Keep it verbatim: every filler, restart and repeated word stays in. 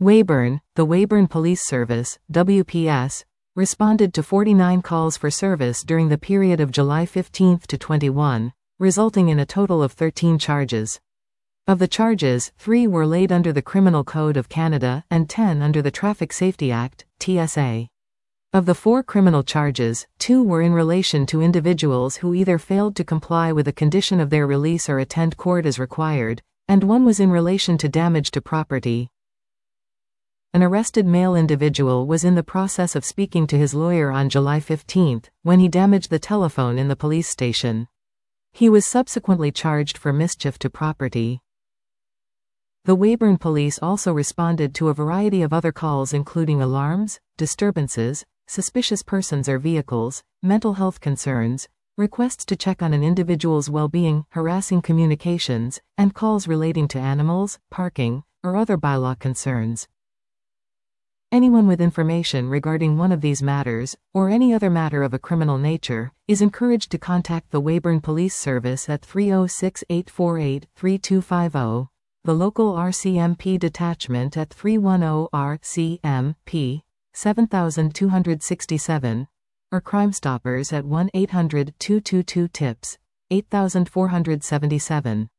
Weyburn, the Weyburn Police Service, W P S, responded to forty-nine calls for service during the period of July fifteenth to twenty-first, resulting in a total of thirteen charges. Of the charges, three were laid under the Criminal Code of Canada and ten under the Traffic Safety Act, T S A. Of the four criminal charges, two were in relation to individuals who either failed to comply with a condition of their release or attend court as required, and one was in relation to damage to property. An arrested male individual was in the process of speaking to his lawyer on July fifteenth, when he damaged the telephone in the police station. He was subsequently charged for mischief to property. The Weyburn Police also responded to a variety of other calls including alarms, disturbances, suspicious persons or vehicles, mental health concerns, requests to check on an individual's well-being, harassing communications, and calls relating to animals, parking, or other bylaw concerns. Anyone with information regarding one of these matters, or any other matter of a criminal nature, is encouraged to contact the Weyburn Police Service at three oh six, eight four eight, three two five oh, the local R C M P detachment at three one zero R C M P, seven two six seven, or Crime Stoppers at one eight hundred, two two two, TIPS, eight four seven seven.